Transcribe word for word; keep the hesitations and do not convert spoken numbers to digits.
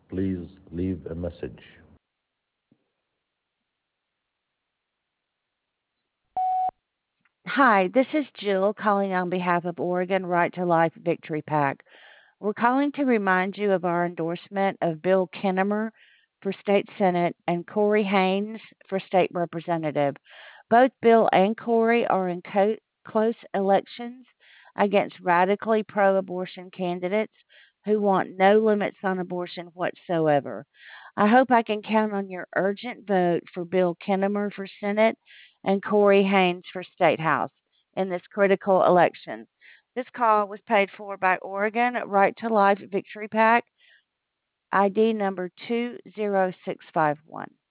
Please leave a message. Hi, this is Jill calling on behalf of Oregon Right to Life Victory PAC. We're calling to remind you of our endorsement of Bill Kinnemer for state senate and Corey Haynes for state representative. Both Bill and Corey are in co- close elections against radically pro abortion candidates who want no limits on abortion whatsoever. I hope I can count on your urgent vote for Bill Kinnemer for Senate and Corey Haynes for State House in this critical election. This call was paid for by Oregon Right to Life Victory PAC, I D number two zero six five one.